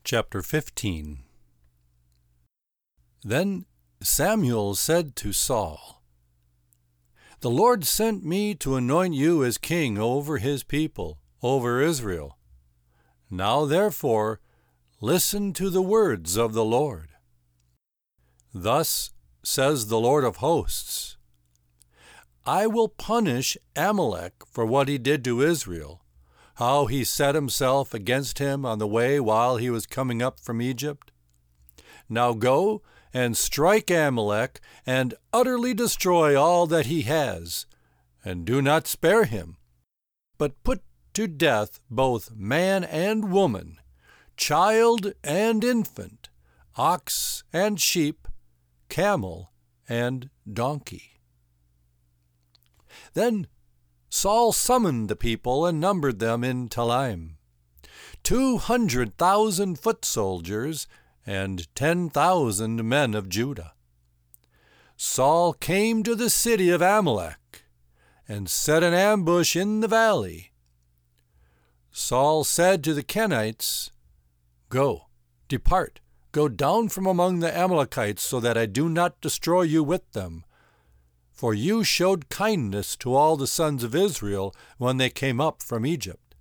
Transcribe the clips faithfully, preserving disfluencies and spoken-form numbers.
Chapter fifteen. Then Samuel said to Saul, "The Lord sent me to anoint you as king over his people, over Israel. Now therefore listen to the words of the Lord. Thus says the Lord of hosts, I will punish Amalek for what he did to Israel, how he set himself against him on the way while he was coming up from Egypt. Now go and strike Amalek and utterly destroy all that he has, and do not spare him, but put to death both man and woman, child and infant, ox and sheep, camel and donkey." Then Saul summoned the people and numbered them in Telaim, two hundred thousand foot soldiers and ten thousand men of Judah. Saul came to the city of Amalek and set an ambush in the valley. Saul said to the Kenites, "Go, depart, go down from among the Amalekites, so that I do not destroy you with them. For you showed kindness to all the sons of Israel when they came up from Egypt."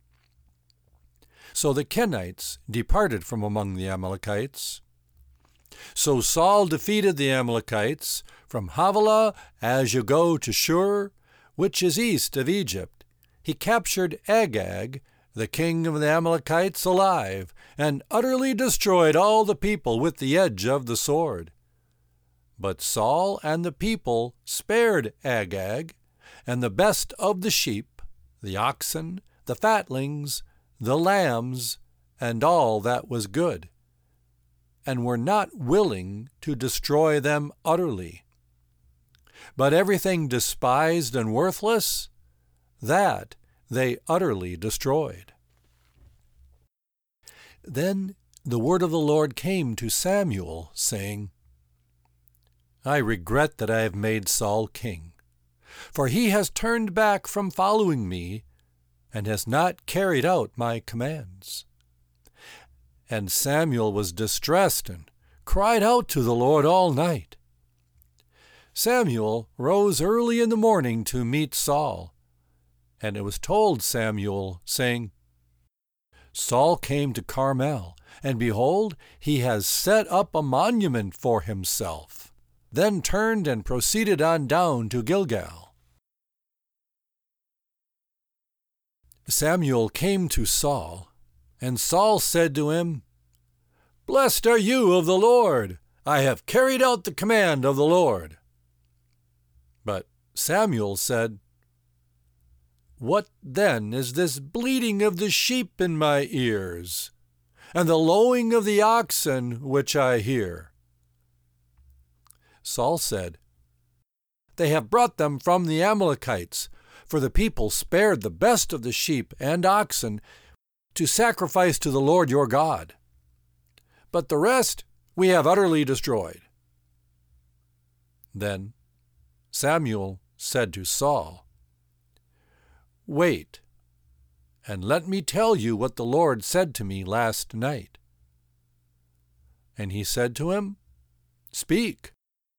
So the Kenites departed from among the Amalekites. So Saul defeated the Amalekites from Havilah as you go to Shur, which is east of Egypt. He captured Agag, the king of the Amalekites, alive, and utterly destroyed all the people with the edge of the sword. But Saul and the people spared Agag, and the best of the sheep, the oxen, the fatlings, the lambs, and all that was good, and were not willing to destroy them utterly. But everything despised and worthless, that they utterly destroyed. Then the word of the Lord came to Samuel, saying, "I regret that I have made Saul king, for he has turned back from following me and has not carried out my commands." And Samuel was distressed and cried out to the Lord all night. Samuel rose early in the morning to meet Saul, and it was told Samuel, saying, "Saul came to Carmel, and behold, he has set up a monument for himself," then turned and proceeded on down to Gilgal. Samuel came to Saul, and Saul said to him, "Blessed are you of the Lord. I have carried out the command of the Lord." But Samuel said, "What then is this bleating of the sheep in my ears, and the lowing of the oxen which I hear?" Saul said, "They have brought them from the Amalekites, for the people spared the best of the sheep and oxen to sacrifice to the Lord your God. But the rest we have utterly destroyed." Then Samuel said to Saul, "Wait, and let me tell you what the Lord said to me last night." And he said to him, "Speak."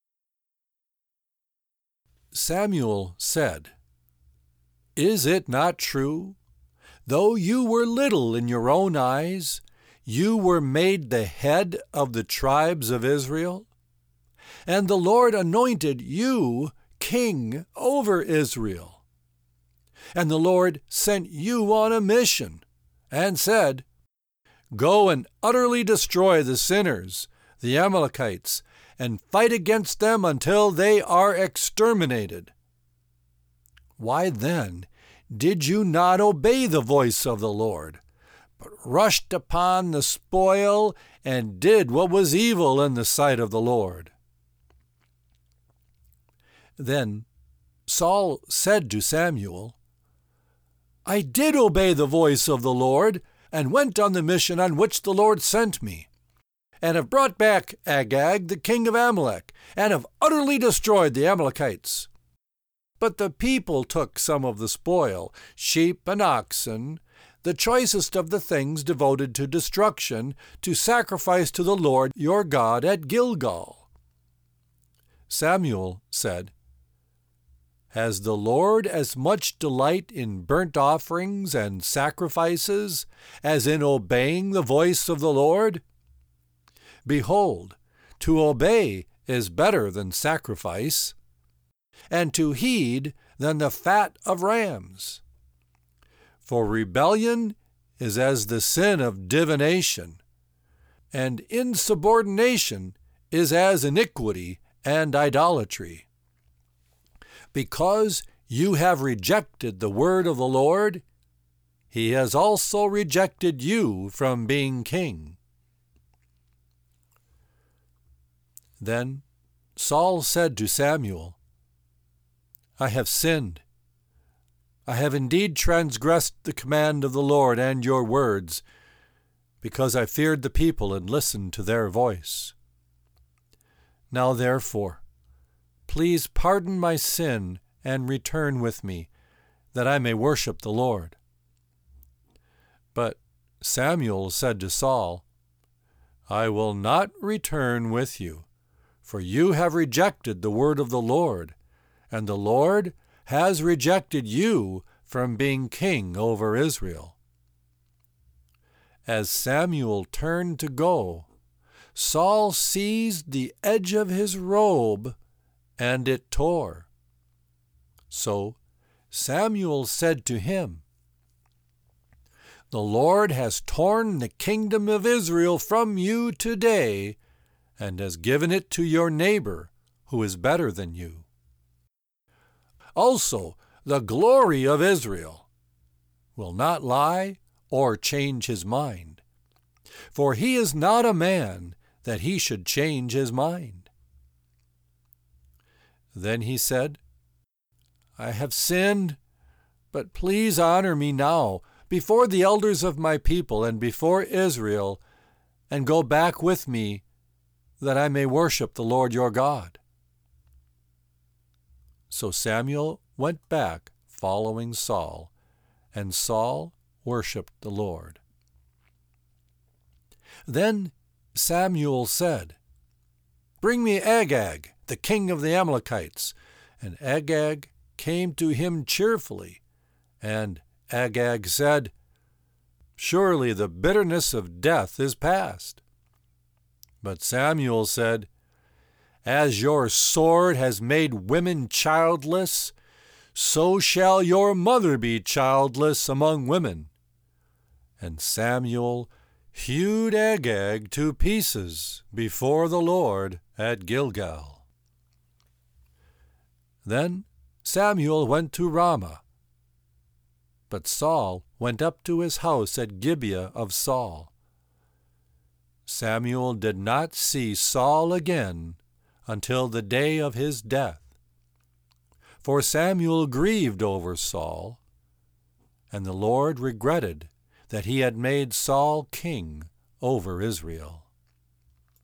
Samuel said, "Is it not true? Though you were little in your own eyes, you were made the head of the tribes of Israel, and the Lord anointed you king over Israel. And the Lord sent you on a mission, and said, 'Go and utterly destroy the sinners, the Amalekites, and fight against them until they are exterminated.' Why then did you not obey the voice of the Lord, but rushed upon the spoil and did what was evil in the sight of the Lord?" Then Saul said to Samuel, "I did obey the voice of the Lord, and went on the mission on which the Lord sent me, and have brought back Agag, the king of Amalek, and have utterly destroyed the Amalekites. But the people took some of the spoil, sheep and oxen, the choicest of the things devoted to destruction, to sacrifice to the Lord your God at Gilgal." Samuel said, "Has the Lord as much delight in burnt offerings and sacrifices as in obeying the voice of the Lord? Behold, to obey is better than sacrifice, and to heed than the fat of rams. For rebellion is as the sin of divination, and insubordination is as iniquity and idolatry. Because you have rejected the word of the Lord, he has also rejected you from being king." Then Saul said to Samuel, "I have sinned. I have indeed transgressed the command of the Lord and your words, because I feared the people and listened to their voice. Now therefore, please pardon my sin and return with me, that I may worship the Lord." But Samuel said to Saul, "I will not return with you, for you have rejected the word of the Lord, and the Lord has rejected you from being king over Israel." As Samuel turned to go, Saul seized the edge of his robe, and it tore. So Samuel said to him, "The Lord has torn the kingdom of Israel from you today, and has given it to your neighbor, who is better than you. Also, the glory of Israel will not lie or change his mind, for he is not a man that he should change his mind." Then he said, "I have sinned, but please honor me now before the elders of my people and before Israel, and go back with me, that I may worship the Lord your God." So Samuel went back following Saul, and Saul worshipped the Lord. Then Samuel said, "Bring me Agag, the king of the Amalekites." And Agag came to him cheerfully. And Agag said, "Surely the bitterness of death is past." But Samuel said, "As your sword has made women childless, so shall your mother be childless among women." And Samuel hewed Agag to pieces before the Lord at Gilgal. Then Samuel went to Ramah, but Saul went up to his house at Gibeah of Saul. Samuel did not see Saul again until the day of his death. For Samuel grieved over Saul, and the Lord regretted that he had made Saul king over Israel.